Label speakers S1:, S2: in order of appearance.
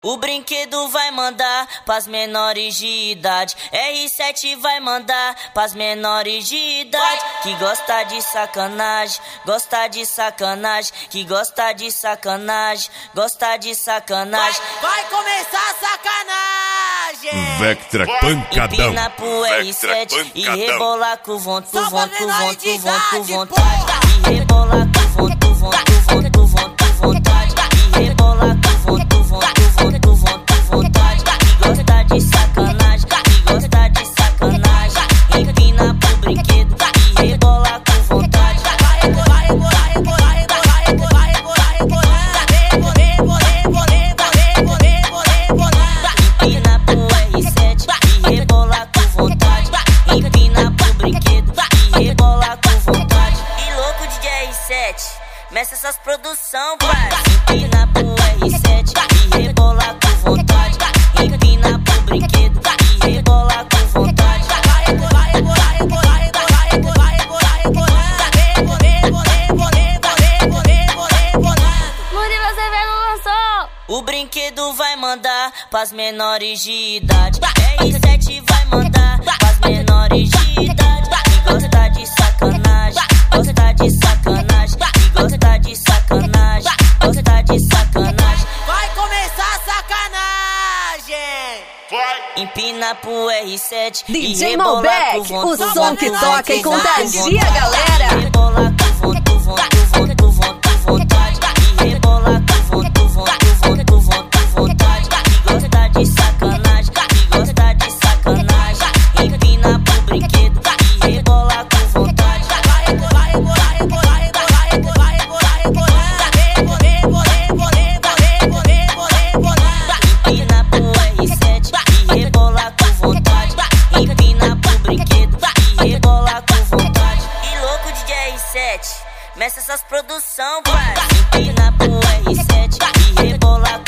S1: O brinquedo vai mandar pras menores de idade. R7 vai mandar pras menores de idade. Que gosta de sacanagem, gosta de sacanagem. Que gosta de sacanagem, gosta de sacanagem.
S2: Vai começar a sacanagem.
S3: Vectra pancadão.
S1: Empina pro R7 e rebolar com vontade. E rebolar com vontade. E rebolar com vontade. Que gosta de sacanagem, que gosta de sacanagem. Empina pro brinquedo e rebolar com vontade. Empina pro R7 e rebolar com vontade. Empina pro brinquedo e rebolar com vontade. E louco de R7, meça essas produção, pai. Empina pro R7 e rebolar com vontade. Empina pro brinquedo e rebolar com vontade.
S4: Murilo Azevedo lançou.
S1: O brinquedo vai mandar pras menores de idade. R7 vai mandar pras menores de idade. Que gosta de sacanagem, gosta de sacanagem. Que gosta de sacanagem, gosta de sacanagem.
S2: Vai começar a sacanagem.
S1: Empina pro R7 e
S5: DJ
S1: rebolar
S5: Malbec,
S1: com vontade.
S5: o som que toca e contagia a galera.
S1: Rebolar com vontade. E rebolar com vontade. Que gosta de sacanagem, que gosta de sacanagem. Empina pro brinquedo e rebolar com vontade. Empina pro R7 e rebolar com vontade. Empina pro brinquedo e rebolar com vontade. E louco de R7, meça essas produção, pai. Empina pro R7 e rebolar